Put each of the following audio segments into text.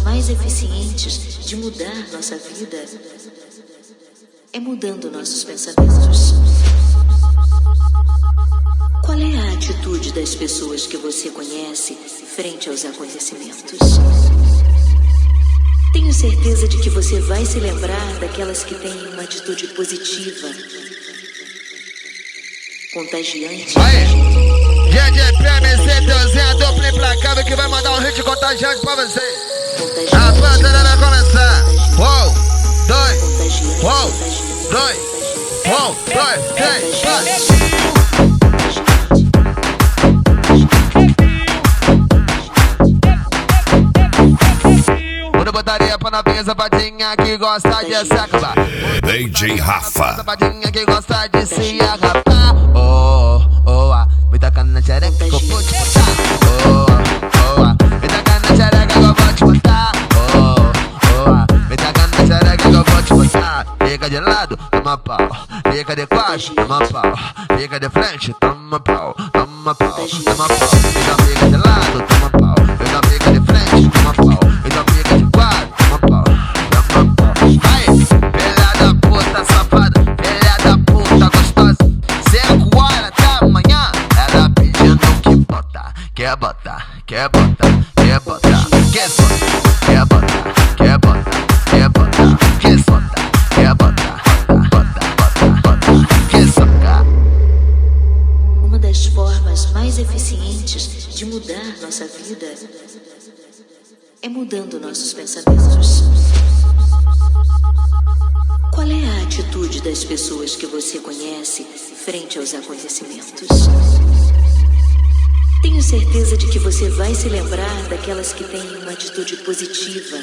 mais eficientes de mudar nossa vida é mudando nossos pensamentos. Qual é a atitude das pessoas que você conhece frente aos acontecimentos? Tenho certeza de que você vai se lembrar daquelas que têm uma atitude positiva, contagiante. DJ PMC, Deusinha dupla implacável que vai mandar um hit contagiante pra você. A batalha vai começar. Uou, dois, uou, dois, uou, dois, três, quatro. Botaria pra novinha safadinha que gosta de se acabar. DJ Rafa. Safadinha que gosta de se agarrar. Me taca na xereca que eu vou te botar. Me taca na xereca que eu vou te botar. Me taca na xereca que eu vou te botar. Fica de lado, toma pau. Fica de quatro, toma pau. Fica de frente, toma pau. Toma pau, toma pau. Então fica de lado, toma pau. Então fica de frente, toma pau. Então fica de quatro, toma pau. Toma pau. Aí, filha da puta safada, filha da puta gostosa. 5 horas da manhã, ela pedindo que bota. Quer botar, quer botar, quer botar. Quer botar, quer botar, quer botar, quer botar. Quer botar, quer botar, bota, quer socar. Uma das formas mais eficientes de mudar nossa vida é mudando nossos pensamentos. Qual é a atitude das pessoas que você conhece frente aos acontecimentos? Tenho certeza de que você vai se lembrar daquelas que têm uma atitude positiva,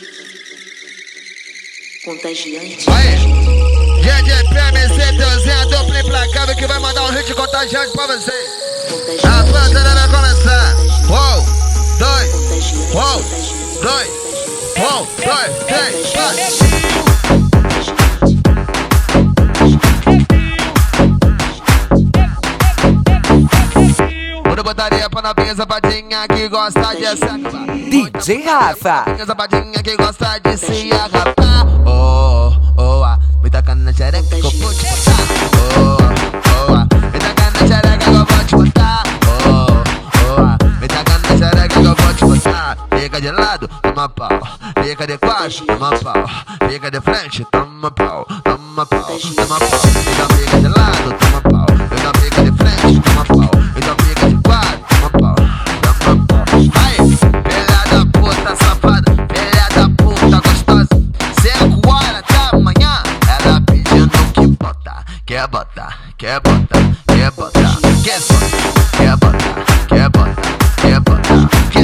contagiante. DJ PMC, Deusinha dupla implacável que vai mandar um hit contagiante pra você. A batalha vai começar. Uou, dois, uou, dois, uou, dois, três, quatro. Botaria pra novinha safadinha que gosta de se acabar. DJ Rafa. Novinha safadinha que gosta de se agarrar. Me taca na xereca que eu vou te botar. Me taca na xereca que eu vou te botar. Me taca na xereca que eu vou te botar. Fica de lado, toma pau. Fica de quatro, toma pau. Fica de frente, toma pau. Toma pau, toma pau. Então fica de lado, toma pau. Então fica de frente, toma pau. Então fica de quatro, toma pau. Toma pau. Aí, filha da puta safada, filha da puta gostosa. 5 horas da manhã, ela pedindo que bota. Quer botar, quer botar, quer botar. Quer botar, quer botar, quer botar, quer botar.